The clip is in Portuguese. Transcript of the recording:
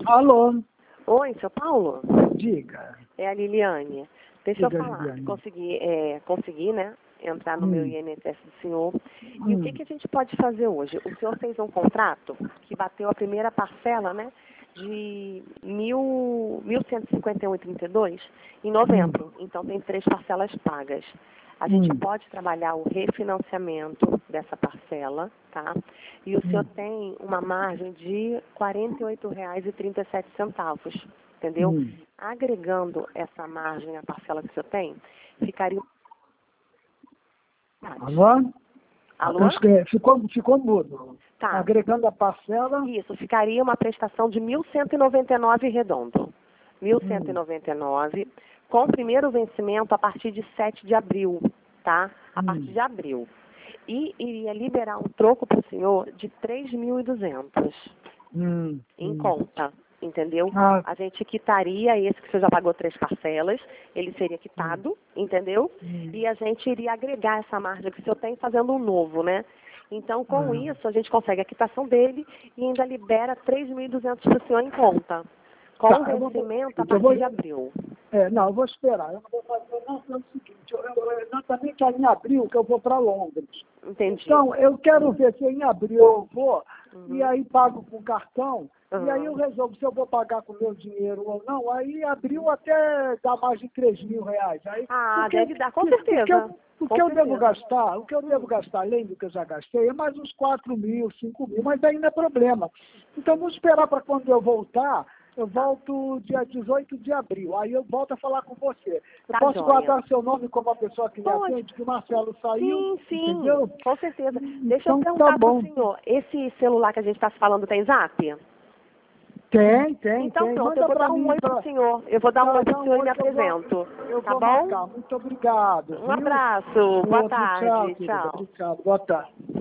Alô? Oi, seu Paulo? Diga. É a Liliane. Deixa Diga, eu falar. Liliane. Consegui, né? Entrar no meu INSS do senhor. E o que a gente pode fazer hoje? O senhor fez um contrato que bateu a primeira parcela, né? De 1.151,32 em novembro. Então, tem 3 parcelas pagas. A gente pode trabalhar o refinanciamento dessa parcela, tá? E o senhor tem uma margem de R$ 48,37, entendeu? Agregando essa margem à parcela que o senhor tem, ficaria... Alô? Alô? Ficou mudo. Tá. Agregando a parcela. Isso, ficaria uma prestação de 1.199 redondo. 1.199, com primeiro vencimento a partir de 7 de abril, tá? A partir de abril. E iria liberar um troco para o senhor de 3.200 em conta, entendeu? A gente quitaria esse que o senhor já pagou 3 parcelas, ele seria quitado, entendeu? E a gente iria agregar essa margem que o senhor tem fazendo um novo, né? Então, com isso, a gente consegue a quitação dele e ainda libera 3.200 para o senhor em conta, com vencimento a partir de abril. Não, eu vou esperar. Eu não vou fazer, não, é o seguinte, exatamente em abril que eu vou para Londres. Entendi. Então, eu quero ver se em abril eu vou, e aí pago com cartão, e aí eu resolvo se eu vou pagar com meu dinheiro ou não. Aí abril até dá mais de R$ 3.000. Aí, deve dar, com certeza. O que eu devo gastar, além do que eu já gastei, é mais uns 4.000, 5.000, mas aí não é problema. Então, vamos esperar para quando eu voltar. Eu volto dia 18 de abril, aí eu volto a falar com você. Eu posso guardar seu nome como a pessoa que me atende, que o Marcelo saiu? Sim, entendeu? Com certeza. Deixa eu perguntar para o senhor, esse celular que a gente está se falando tem zap? Tem. Então pronto, Manda eu vou dar pra um mim, oi para o senhor. Eu vou dar um oi para o senhor e me apresento. Eu Tá vou bom? marcar. Muito obrigado. Um abraço, boa tarde, Tchau, querida. tchau. Obrigado, boa tarde.